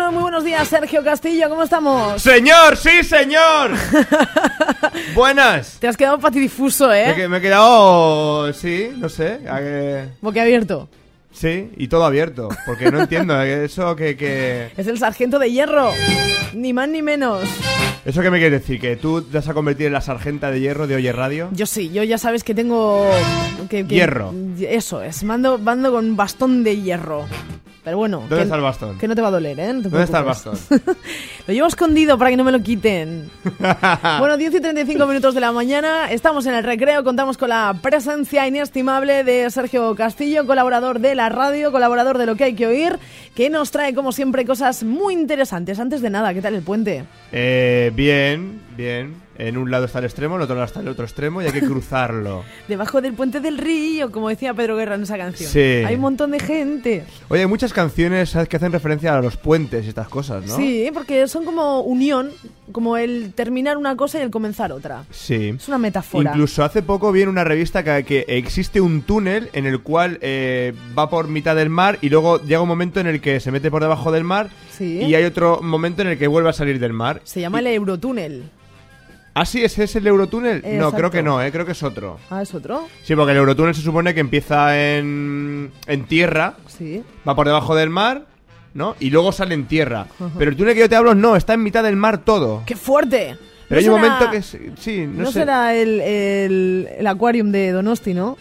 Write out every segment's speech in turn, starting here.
Bueno, muy buenos días, Sergio Castillo, ¿cómo estamos? ¡Señor! ¡Sí, señor! Buenas. Te has quedado patidifuso, ¿eh? Me he quedado... Sí, no sé. Boquiabierto. Sí, y todo abierto. Porque no entiendo eso que... Es el sargento de hierro. Ni más ni menos. ¿Eso qué me quiere decir? ¿Que tú te vas a convertir en la sargenta de hierro de Oye Radio? Yo sí, yo ya sabes que tengo... Hierro. Eso es, mando con bastón de hierro. Pero bueno... ¿Dónde está el bastón? Que no te va a doler, ¿eh? No te ¿Dónde está el preocupes. bastón? Lo llevo escondido para que no me lo quiten. Bueno, 10 y 35 minutos de la mañana. Estamos en el recreo. Contamos con la presencia inestimable de Sergio Castillo, colaborador de la radio, colaborador de Lo que hay que oír, que nos trae, como siempre, cosas muy interesantes. Antes de nada, ¿qué tal el puente? Bien. En un lado está el extremo, en el otro lado está el otro extremo y hay que cruzarlo. Debajo del puente del río, como decía Pedro Guerra en esa canción. Sí. Hay un montón de gente. Oye, hay muchas canciones, ¿sabes?, que hacen referencia a los puentes y estas cosas, ¿no? Sí, porque son como unión, como el terminar una cosa y el comenzar otra. Sí. Es una metáfora. Incluso hace poco vi en una revista que existe un túnel en el cual va por mitad del mar y luego llega un momento en el que se mete por debajo del mar. Sí. Y hay otro momento en el que vuelve a salir del mar. Se llama el Eurotúnel. ¿Ah, sí? ¿Ese es el Eurotúnel? Exacto. No, creo que no, creo que es otro. Ah, ¿es otro? Sí, porque el Eurotúnel se supone que empieza en tierra, Sí. va por debajo del mar, ¿no? Y luego sale en tierra. Pero el túnel que yo te hablo no, está en mitad del mar todo. ¡Qué fuerte! Pero hay ¿No un será- momento que... Sí, no sé. será el aquarium de Donosti, ¿no?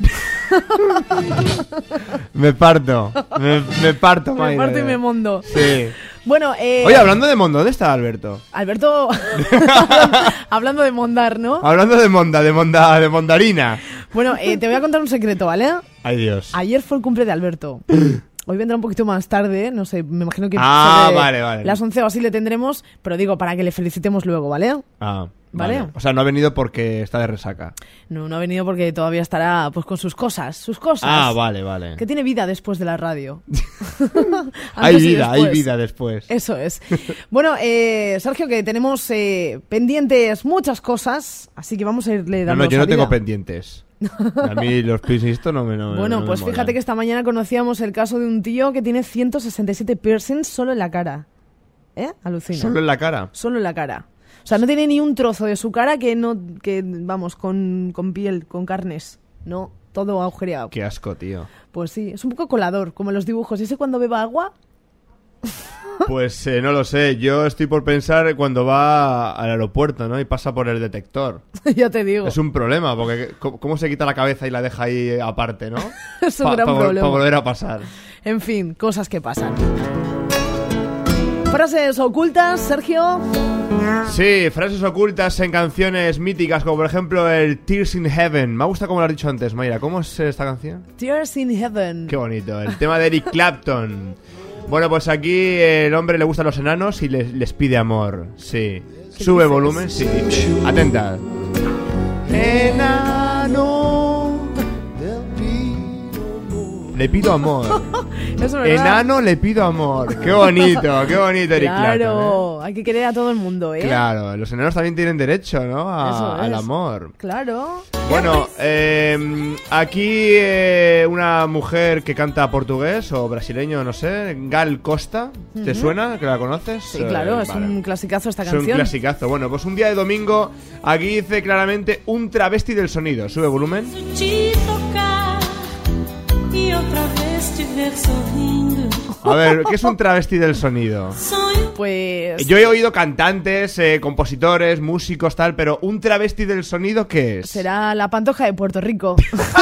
Me parto, me parto, Me Mayra. parto y me mondo. Sí. Bueno, Oye, hablando de Mondo, ¿dónde está Alberto? Alberto, hablando de mondar, ¿no? Hablando de mondarina. Bueno, te voy a contar un secreto, ¿vale? Ay, Dios. Ayer fue el cumple de Alberto. Hoy vendrá un poquito más tarde, no sé, me imagino que sobre vale. las 11 o así le tendremos, pero digo, para que le felicitemos luego, ¿vale? Ah, ¿Vale? O sea, no ha venido porque está de resaca. No ha venido porque todavía estará pues con sus cosas. Ah, vale. Que tiene vida después de la radio. Hay Antes y vida después. después. Eso es. Bueno, Sergio, que tenemos pendientes muchas cosas, así que vamos a irle dando No, yo no salida. tengo pendientes. A mí los piercings no me Bueno, no pues me fíjate molan. que esta mañana conocíamos el caso de un tío que tiene 167 piercings solo en la cara. Alucina. ¿Solo en la cara? Solo en la cara. O sea, no tiene ni un trozo de su cara que vamos, con piel, con carnes. No, todo agujereado. Qué asco, tío. Pues sí, es un poco colador, como en los dibujos. ¿Y ese cuando beba agua? Pues no lo sé. Yo estoy por pensar cuando va al aeropuerto, ¿no? Y pasa por el detector. Ya te digo. Es un problema, porque ¿cómo se quita la cabeza y la deja ahí aparte, no? Es un gran problema. Para volver a pasar. En fin, cosas que pasan. Frases ocultas, Sergio. Sí, frases ocultas en canciones míticas, como por ejemplo el Tears in Heaven. Me gusta como lo has dicho antes, Mayra. ¿Cómo es esta canción? Tears in Heaven. Qué bonito. El tema de Eric Clapton. Bueno, pues aquí el hombre le gustan los enanos y les pide amor. Sí. Sube dices? volumen, sí. Dice. Atenta. Enano, le pido amor. Eso es verdad. Enano, le pido amor. Qué bonito, Eric Clapton. Claro, hay que querer a todo el mundo, ¿eh? Claro, los enanos también tienen derecho, ¿no? Eso es. Al amor. Claro. Bueno, aquí una mujer que canta portugués o brasileño, no sé, Gal Costa, ¿te suena? ¿Que la conoces? Sí, claro, es vale. un clasicazo esta Es canción. un clasicazo. Bueno, pues un día de domingo, aquí dice claramente un travesti del sonido. Sube volumen. Te tocar e outra vez te ver sorrindo. A ver, ¿qué es un travesti del sonido? Sonho Pues Yo he oído cantantes, compositores, músicos, tal, pero ¿un travesti del sonido qué es? será la Pantoja de Puerto Rico.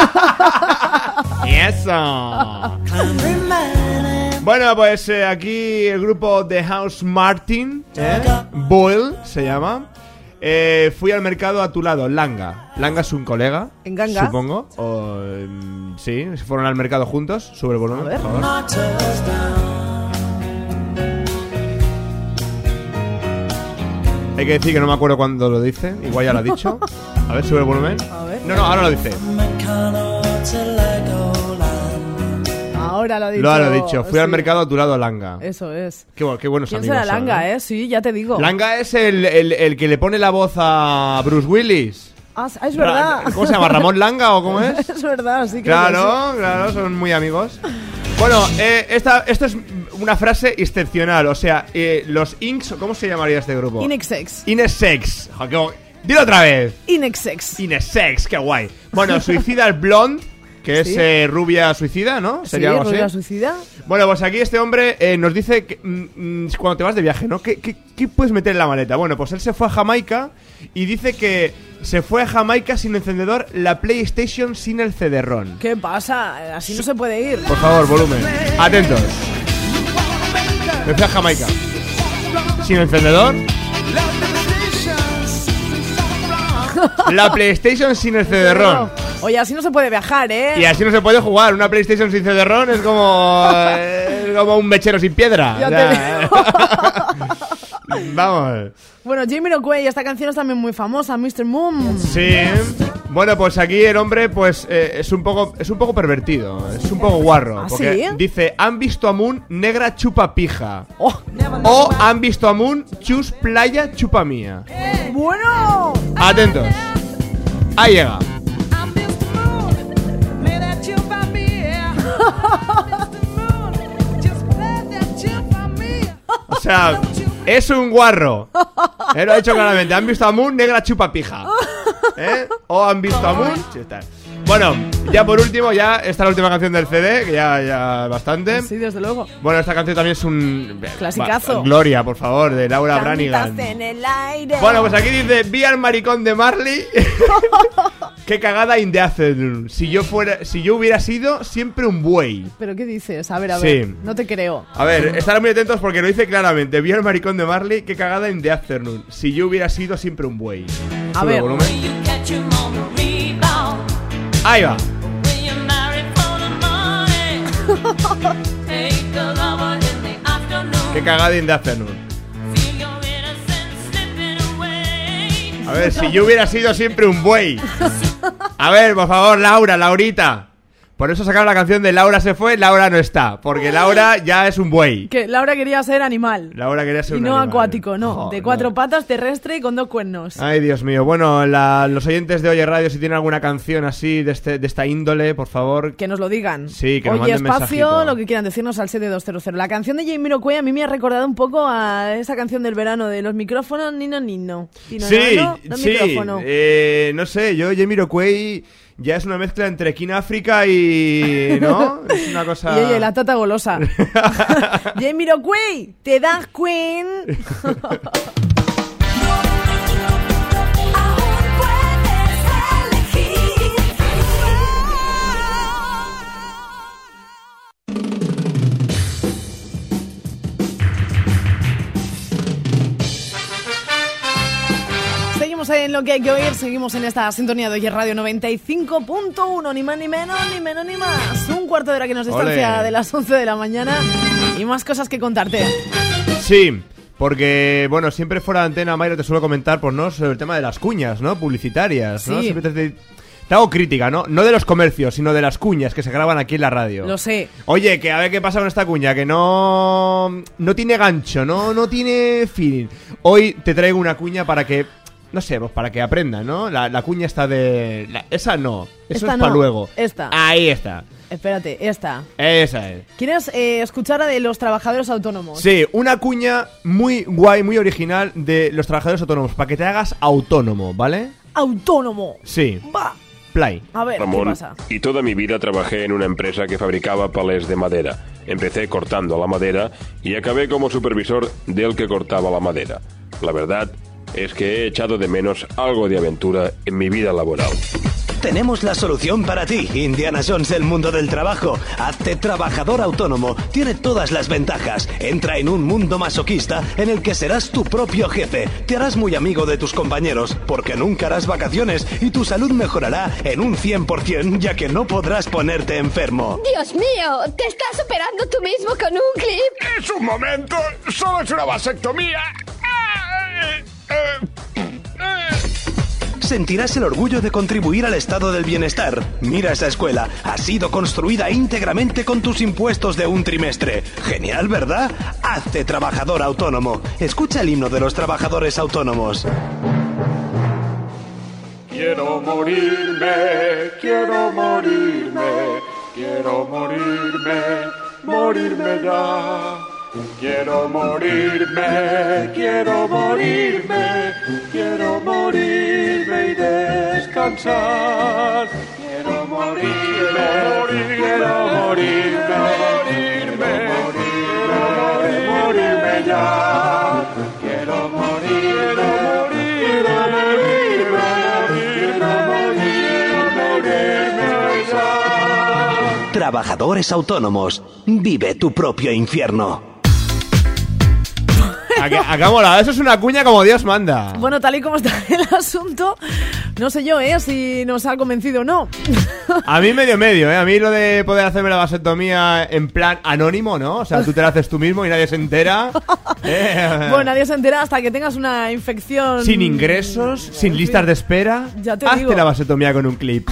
¡Y eso! Bueno, pues aquí el grupo The House Martin, Boyle se llama. Fui al mercado a tu lado, Langa. Langa es un colega, ¿En Ganga? supongo. Sí, fueron al mercado juntos. Sube el volumen, A ver. por favor. Hay que decir que no me acuerdo cuándo lo dice. Igual ya lo ha dicho. A ver, sube el volumen. A ver. No, ahora lo dice. Ahora lo ha dicho. Lo ha dicho. Fui al sí. mercado a tu lado, Langa. Eso es. Qué buenos ¿Quién amigos será son, Langa, ¿eh? Sí, ya te digo. Langa es el que le pone la voz a Bruce Willis. Ah, es verdad. ¿Cómo se llama? ¿Ramón Langa o cómo es? Es verdad, sí, creo que sí. Claro, son muy amigos. Bueno, esto es una frase excepcional. O sea, los Inks, ¿cómo se llamaría este grupo? Inexex. Inesex. Dilo otra vez. Inexex. Inesex, qué guay. Bueno, Suicidal Blonde, que es Sí. rubia suicida, ¿no? Sí, algo así. rubia suicida. Bueno, pues aquí este hombre nos dice que cuando te vas de viaje, ¿no? ¿Qué puedes meter en la maleta? Bueno, pues él se fue a Jamaica y dice que se fue a Jamaica sin encendedor, la PlayStation sin el CD-ROM. ¿Qué pasa? Así no se puede ir. Por favor, volumen. Atentos. Me fui a Jamaica sin encendedor, la PlayStation sin el CD-ROM. Oye, así no se puede viajar, ¿eh? Y así no se puede jugar. Una PlayStation sin CD-ROM es como un mechero sin piedra. Ya O te sea, digo. Vamos. Bueno, Jamiroquai, esta canción es también muy famosa, Mr. Moon. Sí. Bueno, pues aquí el hombre pues es un poco pervertido, es un poco guarro. ¿Ah, porque sí? dice, han visto a Moon, negra chupa pija. Oh, O han visto a Moon, chus playa chupa mía. bueno. Atentos. Ahí llega. O sea, es un guarro. Lo ha dicho claramente. Han visto a Moon, negra chupa pija. O han visto a Moon. Sí, está. Bueno, ya por último, ya esta es la última canción del CD, que ya bastante. Sí, desde luego. Bueno, esta canción también es un Clasicazo. Gloria, por favor, de Laura Branigan. Cantaste en el aire. Bueno, pues aquí dice, vi al maricón de Marley. Qué cagada in the afternoon. Si yo hubiera sido siempre un buey. ¿Pero qué dices? A ver, Sí. no te creo. A ver, estarán muy atentos porque lo dice claramente. Vi al maricón de Marley, qué cagada in the afternoon. Si yo hubiera sido siempre un buey. A Sube ver. el volumen. Ahí va. Qué cagada in the afternoon. A ver, si yo hubiera sido siempre un buey. A ver, por favor, Laurita. Por eso sacaron la canción de Laura se fue, Laura no está. Porque Laura ya es un buey. Que Laura quería ser animal. Laura quería ser Y un no animal. acuático, no. Joder. De 4 patas, terrestre y con 2 cuernos. Ay, Dios mío. Bueno, los oyentes de Oye Radio, si tienen alguna canción así de esta índole, por favor. Que nos lo digan. Sí, que nos Oye, manden espacio, mensajito. lo que quieran decirnos al 7200. La canción de Jamiroquai a mí me ha recordado un poco a esa canción del verano de los micrófonos, Nino. Sí, los sí. micrófonos. No sé, yo Jamiroquai ya es una mezcla entre King África y... ¿no? Es una cosa... Y oye, la tata golosa. Jamiroquai, ¿te das cuenta? Seguimos en lo que hay que oír, seguimos en esta sintonía de Oye Radio 95.1, ni más ni menos, ni menos ni más. Un cuarto de hora que nos distancia Ole. de las 11 de la mañana y más cosas que contarte. Sí, porque, bueno, siempre fuera de antena, Mayra, te suelo comentar, pues, ¿no? Sobre el tema de las cuñas, ¿no? Publicitarias, ¿no? Sí. Siempre te hago crítica, ¿no? No de los comercios, sino de las cuñas que se graban aquí en la radio. Lo sé. Oye, que a ver qué pasa con esta cuña, que no tiene gancho, no tiene feeling. Hoy te traigo una cuña para que, no sé, pues para que aprendan, ¿no? La cuña está de... esa no, eso Esta es no, para luego. esta. Ahí está. Espérate, esta. Esa es. ¿Quieres escuchar a de los trabajadores autónomos? Sí, una cuña muy guay, muy original de los trabajadores autónomos, para que te hagas autónomo, ¿vale? ¡Autónomo! Sí, ¡Va! play. A ver, ¿qué Ramón, pasa? y toda mi vida trabajé en una empresa que fabricaba palés de madera. Empecé cortando la madera y acabé como supervisor del que cortaba la madera. La verdad es que he echado de menos algo de aventura en mi vida laboral. Tenemos la solución para ti, Indiana Jones del mundo del trabajo. Hazte trabajador autónomo. Tiene todas las ventajas. Entra en un mundo masoquista en el que serás tu propio jefe. Te harás muy amigo de tus compañeros, porque nunca harás vacaciones y tu salud mejorará en un 100%, ya que no podrás ponerte enfermo. Dios mío, te estás superando tú mismo con un clip. ¡Es un momento! ¡Solo es una vasectomía! Sentirás el orgullo de contribuir al estado del bienestar. Mira esa escuela. Ha sido construida íntegramente con tus impuestos de un trimestre. Genial, ¿verdad? Hazte trabajador autónomo. Escucha el himno de los trabajadores autónomos. Quiero morirme, quiero morirme, quiero morirme, morirme ya. Quiero morirme, quiero morirme, quiero morirme y descansar. Quiero morirme, quiero morirme, morirme ya. Quiero morirme, morirme ya. Trabajadores autónomos, vive tu propio infierno. Acá mola, eso es una cuña como Dios manda. Bueno, tal y como está el asunto, no sé yo, si nos ha convencido o no. A mí medio, A mí lo de poder hacerme la vasectomía en plan anónimo, ¿no? O sea, tú te la haces tú mismo y nadie se entera. Bueno, nadie se entera hasta que tengas una infección. Sin ingresos, sin listas de espera. Ya te Hazte digo. la vasectomía con un clip.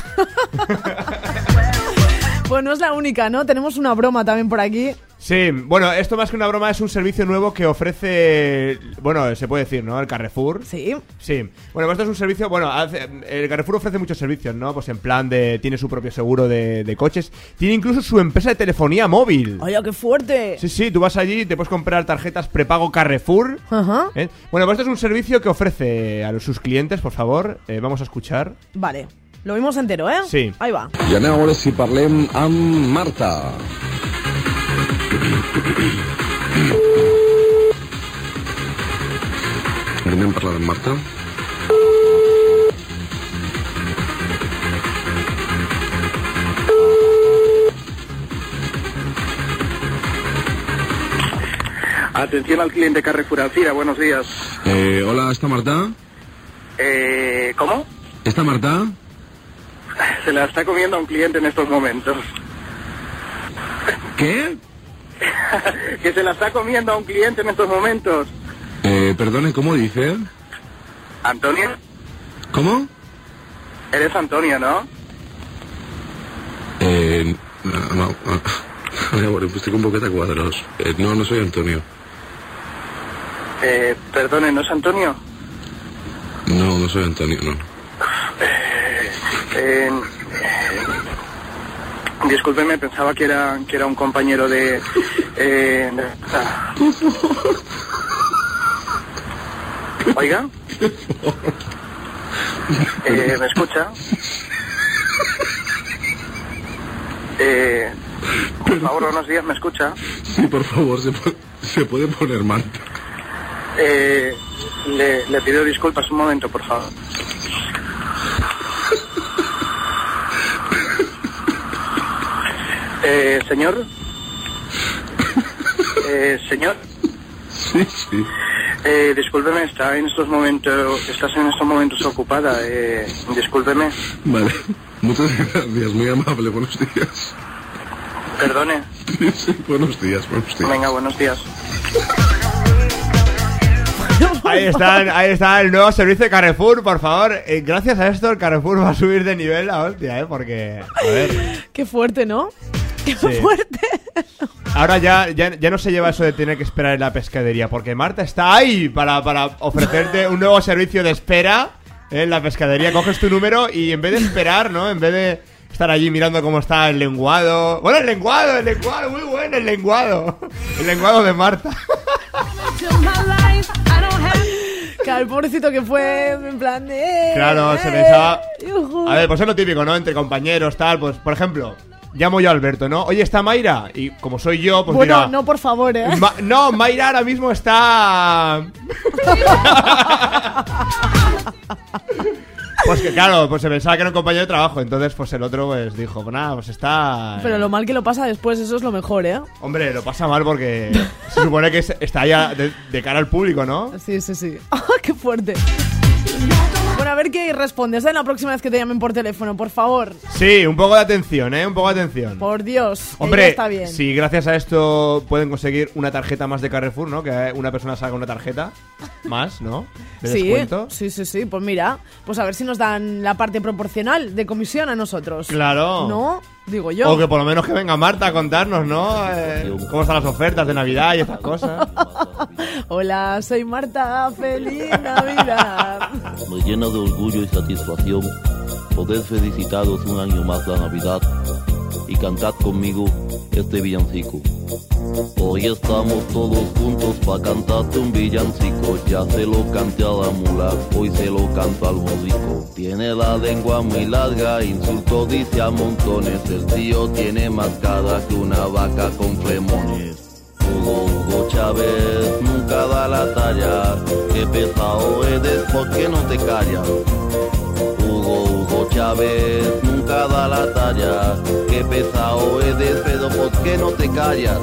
Pues no es la única, ¿no? Tenemos una broma también por aquí. Sí, bueno, esto más que una broma es un servicio nuevo que ofrece, bueno, se puede decir, ¿no? El Carrefour. Sí. Sí. Bueno, pues esto es un servicio, bueno, el Carrefour ofrece muchos servicios, ¿no? Pues en plan de, tiene su propio seguro de coches, tiene incluso su empresa de telefonía móvil. ¡Oye, qué fuerte! Sí, tú vas allí y te puedes comprar tarjetas prepago Carrefour. Ajá. Bueno, pues esto es un servicio que ofrece a sus clientes, por favor, vamos a escuchar. Vale. Lo vimos entero, ¿eh? Sí. Ahí va. I anem a veure si parlem amb Marta. Anem a parlar amb Marta. Atención al cliente Carrefour Alcira, buenos días. Hola, ¿está Marta? ¿Cómo? ¿Está Marta? Se la está comiendo a un cliente en estos momentos. ¿Qué? Que se la está comiendo a un cliente en estos momentos. Perdone, ¿cómo dice? ¿Antonio? ¿Cómo? Eres Antonio, ¿no? No. A veure, estic un poquet a quadros. No soy Antonio. Perdone, ¿no es Antonio? No soy Antonio, no. Discúlpeme, pensaba que era un compañero de Oiga. ¿Me escucha? Por favor, buenos días, ¿me escucha? Sí, por favor, se puede poner Marta. Le pido disculpas un momento, por favor. Señor. Señor. Sí. Discúlpeme, estás en estos momentos ocupada. Discúlpeme. Vale. Muchas gracias, muy amable. Buenos días. Perdone. Sí, buenos días. Venga, buenos días. Ahí está el nuevo servicio de Carrefour, por favor. Gracias a esto el Carrefour va a subir de nivel la hostia, porque... A ver. Qué fuerte, ¿no? Qué Sí. fuerte. Ahora ya no se lleva eso de tener que esperar en la pescadería, porque Marta está ahí para ofrecerte un nuevo servicio de espera en la pescadería. Coges tu número y en vez de esperar, ¿no? En vez de estar allí mirando cómo está el lenguado... Bueno, el lenguado, muy bueno el lenguado. El lenguado de Marta. Claro, el pobrecito que fue en plan de... Claro, se pensaba... A ver, pues es lo típico, ¿no? Entre compañeros, tal, pues, por ejemplo... Llamo yo a Alberto, ¿no? Oye, ¿está Mayra? Y como soy yo, pues bueno, dirá... no, por favor, ¿eh? No, Mayra ahora mismo está... Pues que claro, pues se pensaba que era un compañero de trabajo. Entonces pues el otro pues dijo, pues nada, pues está... Pero lo mal que lo pasa después, eso es lo mejor, ¿eh? Hombre, lo pasa mal porque se supone que está ya de cara al público, ¿no? Sí. ¡Qué fuerte! Bueno, a ver qué respondes, ¿eh? La próxima vez que te llamen por teléfono, por favor. Sí, un poco de atención, ¿eh? Un poco de atención. Por Dios, Hombre, ella está bien. si gracias a esto pueden conseguir una tarjeta más de Carrefour, ¿no? Que una persona salga una tarjeta más, ¿no? De descuento. Sí. Pues mira, pues a ver si nos dan la parte proporcional de comisión a nosotros. Claro. ¿No? Digo yo. O que por lo menos que venga Marta a contarnos, ¿no? Cómo están las ofertas de Navidad y estas cosas. Hola, soy Marta, feliz Navidad. Me llena de orgullo y satisfacción poder felicitaros un año más la Navidad y cantad conmigo este villancico. Hoy estamos todos juntos pa' cantarte un villancico. Ya se lo canté a la mula, hoy se lo canto al borrico. Tiene la lengua muy larga, insulto dice a montones. El tío tiene más cara que una vaca con flemones. Hugo Chávez nunca da la talla. Qué pesado eres, ¿por qué no te callas? Hugo Chávez nunca da la talla. Qué pesado eres, pero ¿por qué no te callas?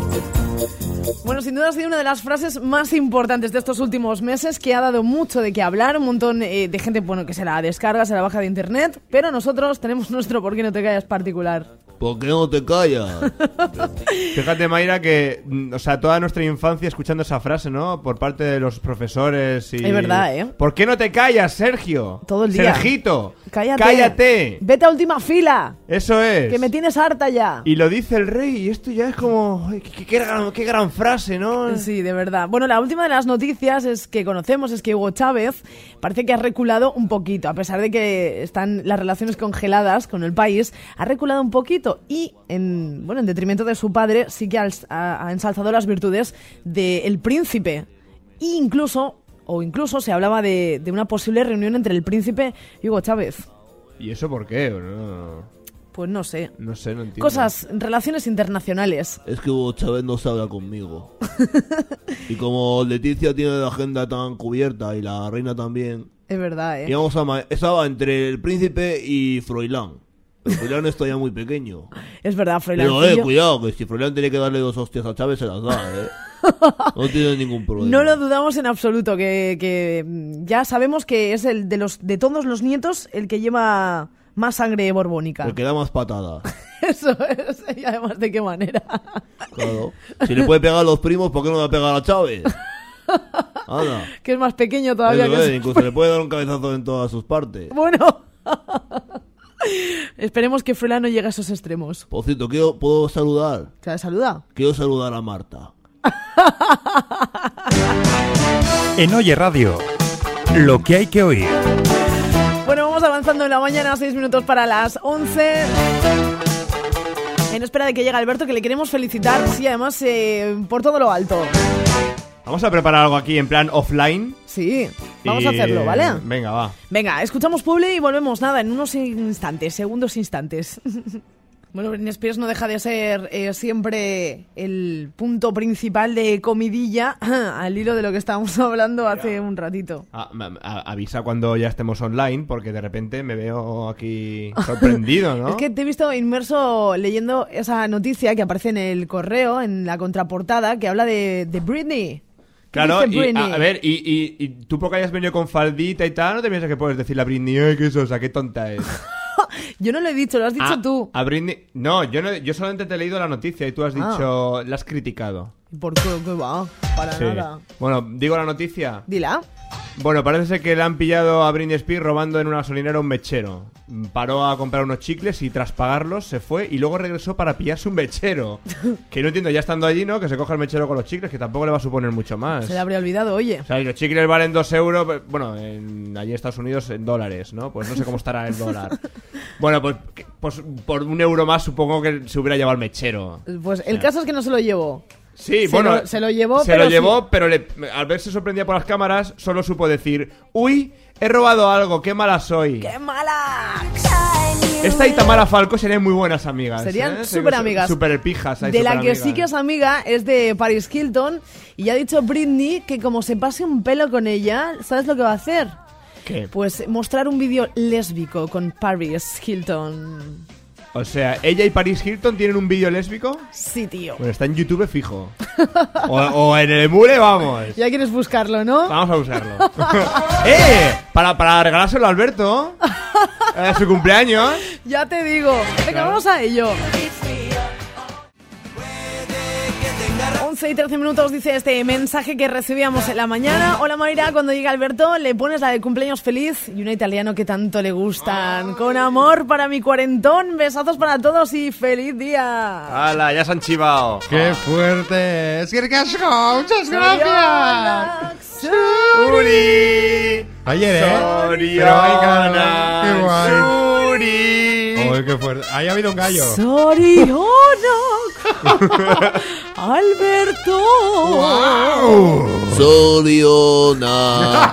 Bueno, sin duda ha sido una de las frases más importantes de estos últimos meses, que ha dado mucho de qué hablar. Un montón de gente, bueno, que se la descarga, se la baja de internet, pero nosotros tenemos nuestro ¿por qué no te callas? Particular. ¿Por qué no te callas? Fíjate, Mayra, que, o sea, toda nuestra infancia escuchando esa frase, ¿no? Por parte de los profesores y... Es verdad, ¿eh? ¿Por qué no te callas, Sergio? Todo el día. Sergito. Cállate. Vete a última fila. Eso es. Que me tienes harta ya. Y lo dice el rey y esto ya es como... Ay, qué gran frase, ¿no? Sí, de verdad. Bueno, la última de las noticias que conocemos es que Hugo Chávez parece que ha reculado un poquito. A pesar de que están las relaciones congeladas con el país, ha reculado un poquito. Y en detrimento de su padre sí que ha ensalzado las virtudes del príncipe. E incluso se hablaba de una posible reunión entre el príncipe y Hugo Chávez. ¿Y eso por qué? No. Pues no sé. No entiendo. Cosas, relaciones internacionales. Es que Hugo Chávez no se habla conmigo. Y como Leticia tiene la agenda tan cubierta y la reina también... Es verdad, ¿eh? Estaba entre el príncipe y Froilán. El Froilán está ya muy pequeño. Es verdad, Froilán. Pero cuidado, que si Froilán tiene que darle 2 hostias a Chávez, se las da, No tiene ningún problema. No lo dudamos en absoluto, que ya sabemos que es el de todos los nietos el que lleva más sangre borbónica. El que da más patadas. Eso es, y además de qué manera. Claro. Si le puede pegar a los primos, ¿por qué no le va a pegar a Chávez? Anda. Que es más pequeño todavía. Incluso le puede dar un cabezazo en todas sus partes. Bueno. Esperemos que Froilán no llegue a esos extremos. Por cierto, ¿puedo saludar? ¿Saluda? Quiero saludar a Marta. En Oye Radio, lo que hay que oír. Bueno, vamos avanzando en la mañana, 6 minutos para las 11. En espera de que llegue Alberto, que le queremos felicitar, sí, además, por todo lo alto. Vamos a preparar algo aquí en plan offline. Sí, vamos a hacerlo, ¿vale? Venga, va. Venga, escuchamos Publi y volvemos, nada, en unos segundos instantes. Bueno, Britney Spears no deja de ser siempre el punto principal de comidilla, al hilo de lo que estábamos hablando hace un ratito. Avisa cuando ya estemos online, porque de repente me veo aquí sorprendido, ¿no? Es que te he visto inmerso leyendo esa noticia que aparece en el correo, en la contraportada, que habla de Britney. Claro, y a ver, y tú porque hayas venido con faldita y tal, no te piensas que puedes decirle a Britney, ¡ay, qué sosa, qué tonta es! Yo no lo he dicho, lo has dicho tú. A Britney... No, yo solamente te he leído la noticia y tú has dicho... La has criticado. ¿Por qué va? Para nada. Bueno, ¿digo la noticia? Dila. Bueno, parece ser que le han pillado a Britney Spears robando en una gasolinera un mechero. Paró a comprar unos chicles y tras pagarlos se fue y luego regresó para pillarse un mechero. Que no entiendo, ya estando allí, ¿no? Que se coja el mechero con los chicles, que tampoco le va a suponer mucho más. Se le habría olvidado, oye. O sea, los chicles valen 2 euros, bueno, allí en Estados Unidos en dólares, ¿no? Pues no sé cómo estará el dólar. Bueno, pues por 1 euro más supongo que se hubiera llevado el mechero. Pues el caso es que no se lo llevó. Sí, se lo llevó, pero al verse sorprendida por las cámaras, solo supo decir: ¡uy! He robado algo, qué mala soy. ¡Qué mala! Esta y Tamara Falco serían muy buenas amigas. Serían súper amigas. Súper pijas. De la que sí que es amiga es de Paris Hilton. Y ha dicho Britney que como se pase un pelo con ella, ¿sabes lo que va a hacer? ¿Qué? Pues mostrar un vídeo lésbico con Paris Hilton. O sea, ¿ella y Paris Hilton tienen un vídeo lésbico? Sí, tío. Bueno, está en YouTube fijo. o en el emule, vamos. Ya quieres buscarlo, ¿no? Vamos a buscarlo. Para regalárselo a Alberto. Su cumpleaños. Ya te digo. Venga, vamos a ello. 11 y 13 minutos dice este mensaje que recibíamos en la mañana. Hola Mayra, cuando llega Alberto le pones la de cumpleaños feliz y un italiano que tanto le gustan. Con amor para mi cuarentón, besazos para todos y feliz día. ¡Hala, ya se han chivado! ¡Qué fuerte! ¡Es que muchas gracias! ¡Suri! Ayer, Soriana, qué guay. ¡Suri! Uy, qué fuerte. Ahí ha habido un gallo. Sorionak. Alberto. ¡Wow! Soriona,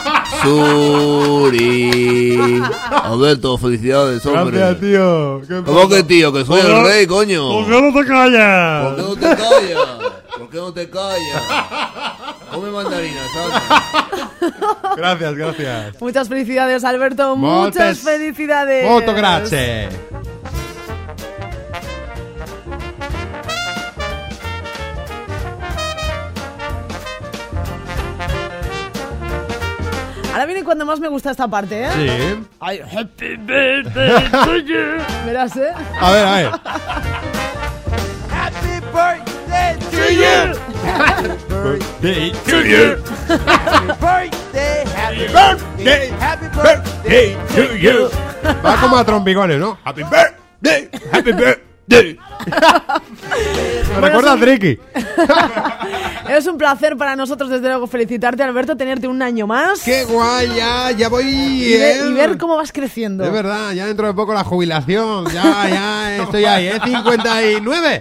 Suri. Alberto, felicidades, hombre. Gracias, tío. ¿Cómo que tío? Que soy el rey, coño. ¿Por qué no te callas? ¿Por qué no te callas? ¿Por qué no te callas? Come mandarinas, ¿sabes? Gracias. Muchas felicidades, Alberto. Muchas felicidades. Molto grazie. Ahora viene cuando más me gusta esta parte, ¿eh? Sí. Ay, happy birthday to you. Verás, ¿eh? A ver. Happy birthday to you. Birthday to you. Happy birthday, happy birthday, happy birthday to you. Va como a trompicones, ¿no? Happy birthday, happy birthday. Me recuerda a Tricky. Es un placer para nosotros, desde luego, felicitarte, Alberto, tenerte un año más. ¡Qué guay! Ya voy. Y ver cómo vas creciendo. Es verdad, ya dentro de poco la jubilación. Ya estoy ahí, ¿eh? 59.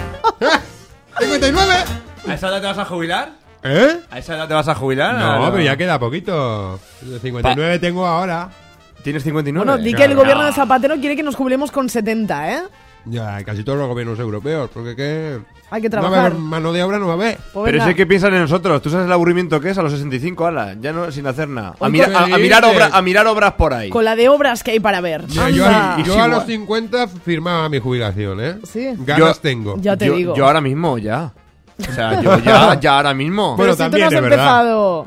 ¿59? ¿A esa edad te vas a jubilar? ¿Eh? ¿A esa edad te vas a jubilar? No, pero ya queda poquito. 59 tengo ahora. ¿Tienes 59? Bueno, di que el gobierno de Zapatero quiere que nos jubilemos con 70, ¿eh? Ya, casi todos los gobiernos europeos, porque ¿qué? Hay que No va a trabajar. haber mano de obra, no va a haber. Pues Pero venga. sé que piensan en nosotros. ¿Tú sabes el aburrimiento que es a los 65, ala? Ya no, sin hacer nada. A, Hoy mira- con- a mirar obras por ahí. Con la de obras que hay para ver. Mira, Anda. yo a los 50 firmaba mi jubilación, ¿eh? Sí. Ganas tengo. Ya te digo. Yo ahora mismo, ya. O sea, yo ya ahora mismo. Pero si tú no has empezado.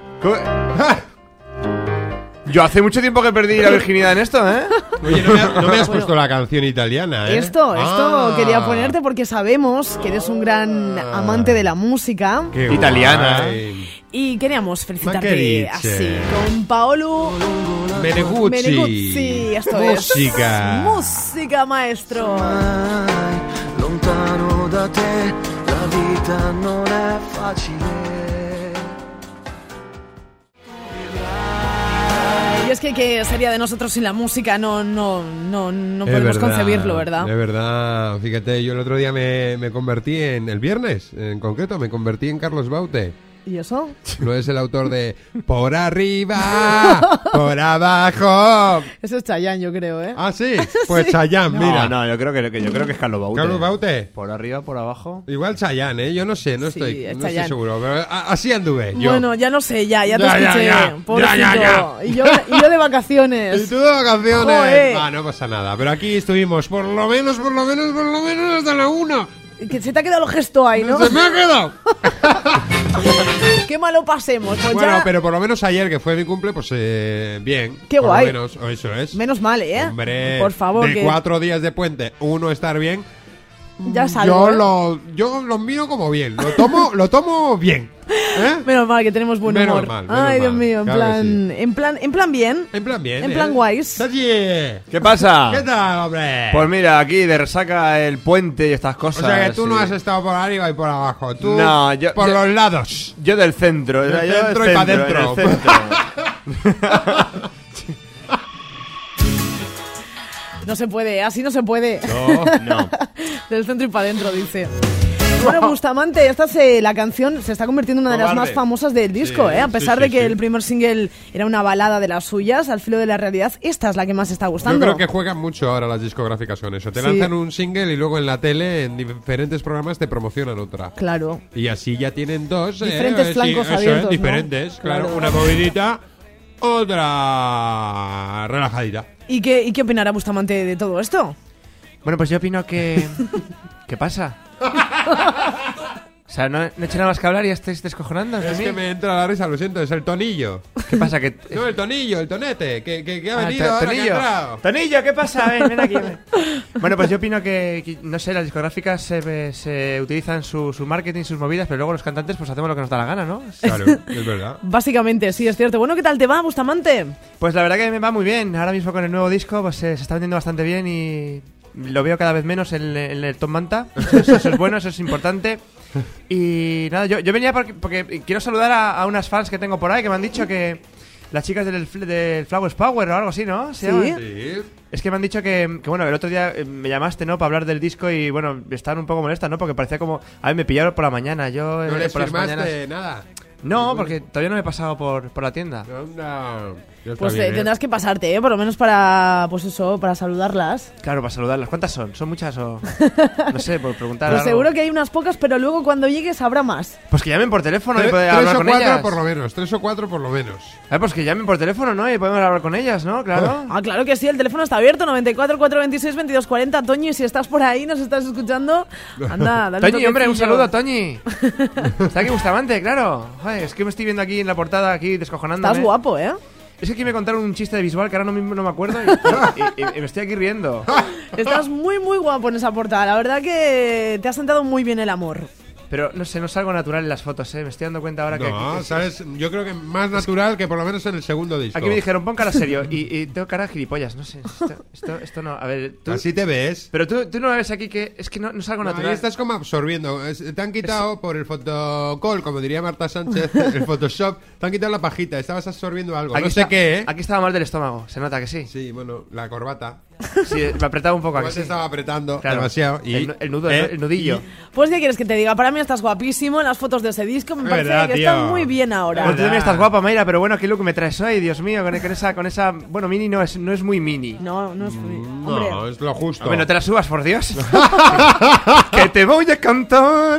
Yo hace mucho tiempo que perdí la virginidad en esto, ¿eh? Oye, no me has puesto la canción italiana, ¿eh? Esto Ah. quería ponerte porque sabemos que eres un gran amante de la música. Qué italiana. guay. Y queríamos Ma felicitarte che dice? así, con Paolo Meneguzzi. Meneguzzi. Esto Música. es música, maestro. Lontano da te, la vita non è facile. Y es que ¿qué sería de nosotros sin la música? No Es podemos verdad, concebirlo, ¿verdad? Es verdad. Fíjate, yo el otro día me convertí el viernes, en concreto, me convertí en Carlos Baute. ¿Y eso? No es el autor de Por arriba, por abajo. Eso es Chayanne, yo creo, ¿eh? Ah, sí. Pues Chayanne, mira. No, yo creo que es Carlos Baute. Carlos Baute. Por arriba, por abajo. Igual Chayanne, ¿eh? Yo no sé, no Sí, estoy es no Chayanne. estoy seguro. Pero así anduve yo. Bueno, ya no sé, ya te Ya, escuché. ya. Pobrecito. Ya. Y yo de vacaciones. ¿Y tú de vacaciones? Joder. Ah, no pasa nada. Pero aquí estuvimos por lo menos hasta la 1. Que se te ha quedado el gesto ahí, ¿no? ¡Se me ha quedado! Qué malo pasemos. Pues Bueno, ya... pero por lo menos ayer, que fue mi cumple, pues bien. Qué por guay. Lo menos, o eso es. Menos mal, ¿eh? Hombre, Por favor, de que 4 días de puente, uno estar bien. ya salgo, Yo lo miro como bien. Lo tomo bien. ¿Eh? Menos mal que tenemos buen Menos humor. mal, menos Ay, Dios mal. mío, Claro que en plan bien. En plan bien. En plan guays. Oye, ¿Qué pasa? ¿qué tal, hombre? Pues mira, aquí de resaca el puente y estas O cosas. sea que tú no sí. has estado por arriba y por abajo. Tú No, por los lados. Yo del centro. Del o sea, yo centro y pa' dentro. del centro. No se puede, así no se puede. No. Del centro y para adentro, dice. Bueno, Bustamante, la canción se está convirtiendo en una de las Cobarde. más famosas del disco, Sí, ¿eh? A pesar sí, de que sí. el primer single era una balada de las suyas, Al filo de la realidad, esta es la que más está Yo gustando. creo que juegan mucho ahora las discográficas con eso. Te Sí. lanzan un single y luego en la tele, en diferentes programas, te promocionan otra. Claro. Y así ya tienen dos. Diferentes flancos eso es, abiertos, ¿no? diferentes, claro. Claro. Una movidita, otra relajadita. ¿Y qué opinará Bustamante de todo esto? Bueno, pues yo opino que... ¿Qué pasa? O sea, no eché nada más que hablar y ya estáis descojonando. Es que me entra la risa, lo siento, es el tonillo. ¿Qué pasa? Que... No, el tonillo, el tonete, que ha Ah, venido ahora, que ha Tonillo. entrado. Tonillo, ¿qué pasa? Ven aquí. Ven. Bueno, pues yo opino que, no sé, las discográficas se utilizan su marketing, sus movidas, pero luego los cantantes pues hacemos lo que nos da la gana, ¿no? Claro, es verdad. Básicamente, sí, es cierto. Bueno, ¿qué tal te va, Bustamante? Pues la verdad que me va muy bien. Ahora mismo con el nuevo disco pues se está vendiendo bastante bien y lo veo cada vez menos en el Top Manta. Eso es bueno, eso es importante. Y nada, yo venía porque quiero saludar a unas fans que tengo por ahí que me han dicho que Las chicas del Flowers Power o algo así, ¿no? ¿Se llaman? Sí. Es que me han dicho que bueno, el otro día me llamaste, ¿no? Para hablar del disco y, bueno, estaban un poco molestas, ¿no? Porque parecía como... A ver, me pillaron por la mañana, yo... ¿No les por las firmaste mañanas... nada? No, porque todavía no me he pasado por la tienda. Pues tendrás que pasarte, por lo menos para, pues eso, para saludarlas. Claro, para saludarlas. ¿Cuántas son? ¿Son muchas o...? No sé, por preguntar Pues algo. seguro que hay unas pocas, pero luego cuando llegues habrá más. Pues que llamen por teléfono y Tres poder hablar o con cuatro ellas. por lo menos, 3 o 4 por lo menos. Pues que llamen por teléfono, ¿no? Y podemos hablar con ellas, ¿no? Claro. Ah, claro que sí, el teléfono está abierto, 94 426 2240. Toñi, si estás por ahí, nos estás escuchando, anda, dale Toñi, un hombre, un toquecillo. saludo, Toñi. Está aquí Bustamante, claro. Joder, es que me estoy viendo aquí en la portada, aquí descojonándome. Estás guapo, ¿eh? Es que aquí me contaron un chiste de visual que ahora mismo no me acuerdo y me estoy aquí riendo. Estás muy, muy guapo en esa portada. La verdad que te ha sentado muy bien el amor. Pero no sé, no es algo natural en las fotos, ¿eh? Me estoy dando cuenta ahora que... No, ¿sabes? Yo creo que más natural que por lo menos en el segundo disco. Aquí me dijeron, pon cara serio y tengo cara de gilipollas, no sé. Esto no, a ver... Tú, así te ves. Pero tú no ves aquí que es que no es algo natural. Ahí estás como absorbiendo. Te han quitado por el fotocall, como diría Marta Sánchez, el Photoshop, te han quitado la pajita, estabas absorbiendo algo. Aquí no sé qué, ¿eh? Aquí estaba mal del estómago, se nota que sí. Sí, bueno, la corbata. Sí, me apretaba un poco aquí. Igual te estaba apretando Claro. demasiado. Y, el nudo, el nudillo. Pues, ¿qué quieres que te diga? Para mí estás guapísimo en las fotos de ese disco. Me parece verdad, que tío. estás muy bien ahora. Pues tú también estás guapa, Mayra, pero bueno, qué look me traes hoy, Dios mío, con esa... Bueno, mini no es muy mini. No es muy... Hombre. No, es lo justo. Hombre, no te la subas, por Dios. Que te voy a cantar.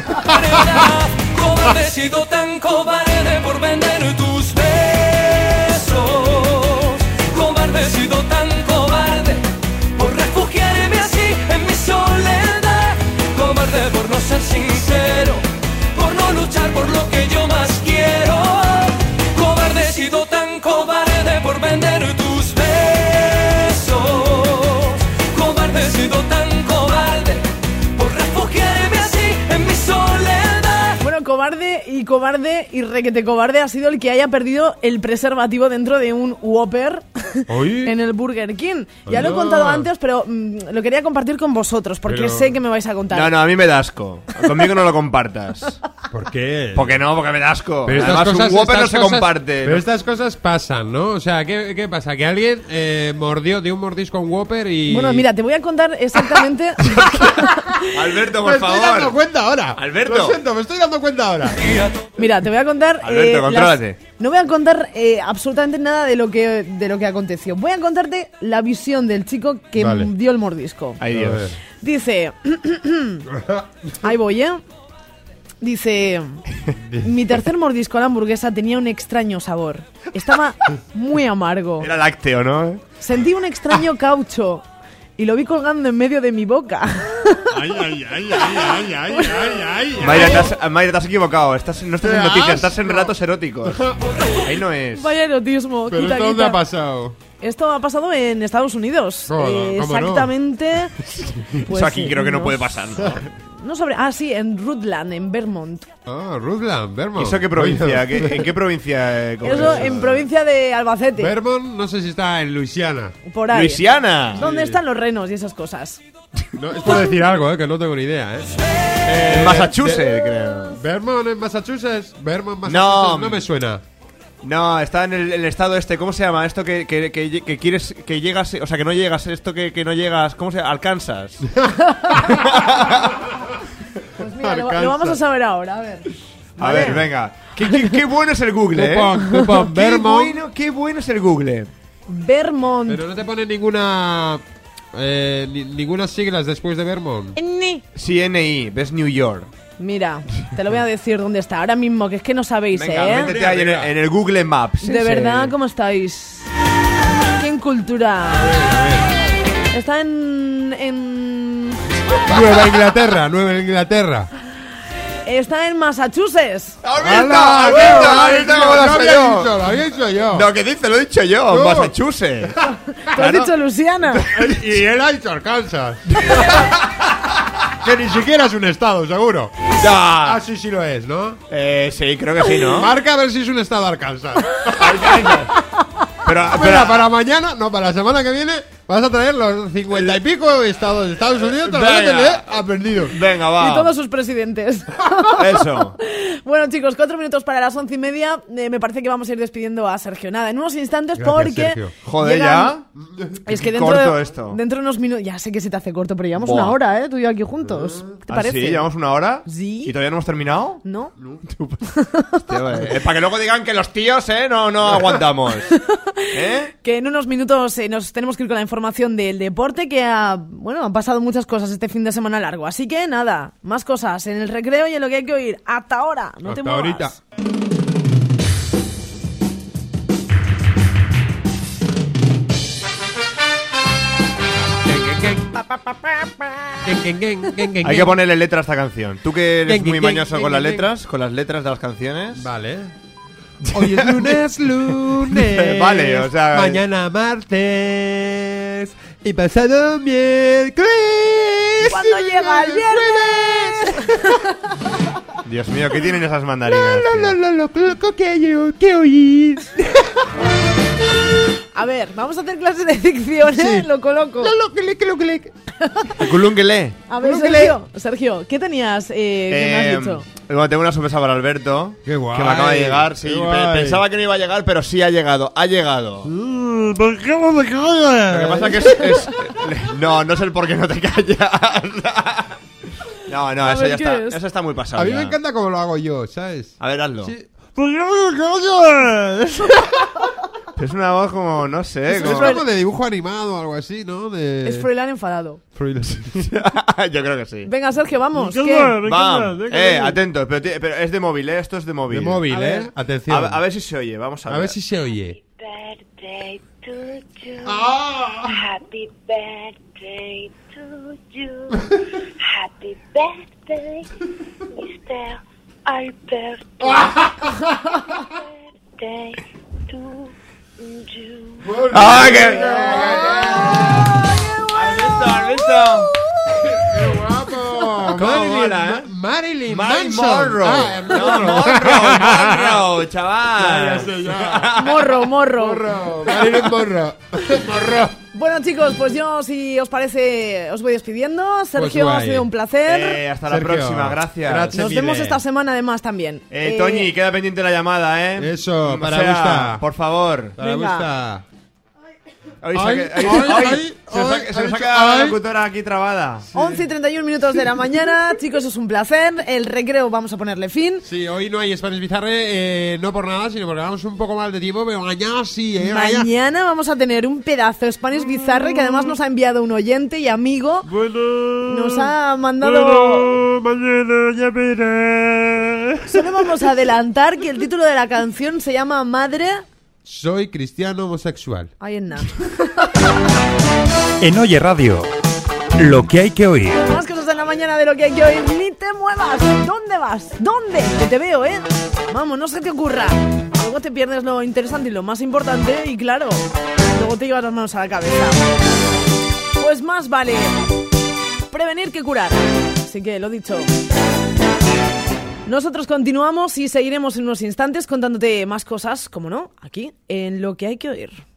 Cobarde, he sido tan cobarde por vender tus besos. Cobarde, he sido tan cobarde por refugiarme así en mi soledad. Cobarde por no ser sincero, por no luchar por lo que yo más quiero. Cobarde, he sido tan cobarde por vender tus besos. Cobarde, he sido tan cobarde por refugiarme así en mi soledad. Bueno, cobarde y requete cobarde ha sido el que haya perdido el preservativo dentro de un Whopper en el Burger King. Ya lo he contado antes, pero lo quería compartir con vosotros, porque sé que me vais a contar. No, a mí me da asco. Conmigo no lo compartas. ¿Por qué? Porque me da asco. Pero Además, un Whopper no se comparte. Pero estas cosas pasan, ¿no? O sea, ¿qué pasa? Que alguien dio un mordisco a un Whopper y... Bueno, mira, te voy a contar exactamente... Alberto, por me favor. Me estoy dando cuenta ahora. Alberto. Lo siento, me estoy dando cuenta ahora. Mira, te voy a contar... Alberto, contrólate. No voy a contar absolutamente nada de lo que aconteció. Voy a contarte la visión del chico que dio el mordisco. Ay, Dios. Dice... Ahí voy, ¿eh? Dice... Mi tercer mordisco a la hamburguesa tenía un extraño sabor. Estaba muy amargo. Era lácteo, ¿no? Sentí un extraño caucho y lo vi colgando en medio de mi boca. Ay. Mayra, te has equivocado. No estás en noticias, estás en relatos eróticos. Ahí no es. Vaya erotismo. ¿Pero quita, esto dónde quita. ha pasado? Esto ha pasado en Estados Unidos. ¿Cómo no? Exactamente. Pues, eso aquí creo que no puede pasar, ¿no? Sí, en Rutland, en Vermont. Ah, Rutland, Vermont. ¿Y eso qué provincia? ¿En qué provincia? Eso en provincia de Albacete. Vermont, no sé si está en Luisiana. Por ahí. ¡Luisiana! ¿Dónde están los renos y esas cosas? No, es por decir algo, que no tengo ni idea, En Massachusetts, creo. ¿Vermont en Massachusetts? Vermont, Massachusetts, no me suena. No, está en el estado este. ¿Cómo se llama? Esto que quieres que llegas, o sea, que no llegas, esto que no llegas, ¿cómo se llama? Arkansas. Pues mira, lo vamos a saber ahora, a ver. A ver, venga. Qué bueno es el Google, Cupón, Vermont. Qué bueno es el Google. Vermont. Pero no te pone ninguna ninguna siglas después de Vermont. Sí, NI, ves New York. Mira, te lo voy a decir dónde está ahora mismo, que es que no sabéis, Venga, métete ahí en el Google Maps. De verdad, ¿cómo estáis? ¡Qué incultura! Está en... Nueva Inglaterra. Está en Massachusetts. ¡Alberto! Lo había dicho yo. No, ¿qué dice? Lo he dicho yo. Massachusetts. Tú has dicho Luisiana. Y él ha dicho Arkansas. Que ni siquiera es un estado, seguro. Ya. Sí lo es, ¿no? Sí, creo que sí, ¿no? Marca a ver si es un estado Arkansas. Pero Mira, para mañana, no, para la semana que viene, Vas a traer los 50 y pico estados de Estados Unidos, te lo vas a tener aprendido. Venga, va. Y todos sus presidentes. Eso. Bueno, chicos, 4 minutos para las 11:30. Me parece que vamos a ir despidiendo a Sergio. Nada, en unos instantes. Gracias, porque Sergio. Joder, llegan... ya. Es que Corto esto. dentro de unos minutos. Ya sé que se te hace corto, pero llevamos Buah. una hora, tú y yo aquí juntos. ¿Qué te parece? ¿Sí? ¿Llevamos una hora? Sí. ¿Y todavía no hemos terminado? ¿No? Hostia, para que luego digan que los tíos, no aguantamos. Que en unos minutos nos tenemos que ir con la información del deporte, que han pasado muchas cosas este fin de semana largo. Así que nada, más cosas en el recreo y en lo que hay que oír. Hasta ahora, no te muevas. Ahorita. Hay que ponerle letra a esta canción. Tú que eres muy mañoso con las letras de las canciones. Vale. Hoy es lunes. Vale, o sea. Mañana martes. Y pasado miércoles. ¿Cuándo llega el viernes? Dios mío, ¿qué tienen esas mandarinas? Lo que oír. A ver, vamos a hacer clases de dicción, ¿eh? Sí. Lo coloco. ¿El culunguele? A ver, Sergio, ¿qué tenías? ¿Qué me has dicho? Bueno, tengo una sorpresa para Alberto. Qué guay. Que me acaba de llegar. Sí, Qué guay. pensaba que no iba a llegar, pero sí ha llegado. Ha llegado. ¿Por qué no me callas? Lo que pasa que es no es el por qué no te callas. No, eso ver, ya ¿qué está. es? Eso está muy pasado. A mí ya. me encanta cómo lo hago yo, ¿sabes? A ver, hazlo. Sí. ¿Por qué no me callas? Es una voz como, no sé. Es como... algo de dibujo animado o algo así, ¿no? Es Froilán enfadado. Yo creo que sí. Venga, Sergio, vamos. Me ¿Qué? encanta, Va, atento, pero es de móvil, esto es de móvil. De móvil, A ver. Atención. A ver si se oye, vamos a ver. A ver si se oye. Birthday to you. Ah. Happy birthday to you. Happy birthday, Mr. Alberto. Birthday to you. ¡Ah, qué! ¿Has visto? ¡Qué guapo! ¿Cómo mola, Marilyn Marilyn Manson. Monroe. Ah, No, Monroe, chaval. Ya sé, ya. Morro. Marilyn Monroe. Bueno, chicos, pues yo, si os parece, os voy despidiendo. Sergio, guay. ha sido un placer. Hasta la Sergio, próxima, gracias. gracias. Nos vemos esta semana además también. Toñi, queda pendiente la llamada, ¿eh? Eso, para O sea, gusta. por favor. Para Venga. gusta. Hoy Ay, se ay, nos ha ay, quedado la ay. locutora aquí trabada. 11:31 de la mañana. Chicos, es un placer. El recreo vamos a ponerle fin. Sí, hoy no hay Spanish Bizarre, no por nada, sino porque vamos un poco mal de tiempo, pero mañana sí, Mañana vamos a tener un pedazo de Spanish Bizarre que además nos ha enviado un oyente y amigo. Nos ha mandado... Mañana ya verás. Solo vamos a adelantar que el título de la canción se llama Madre... Soy cristiano homosexual. Ahí en nada. En Oye Radio, lo que hay que oír. Más cosas en la mañana de lo que hay que oír. Ni te muevas. ¿Dónde vas? ¿Dónde? Que te veo, ¿eh? Vamos, no se te ocurra. Luego te pierdes lo interesante y lo más importante. Y claro, luego te llevas las manos a la cabeza. Pues más vale prevenir que curar. Así que lo dicho. Nosotros continuamos y seguiremos en unos instantes contándote más cosas, como no, aquí, en Lo que hay que oír.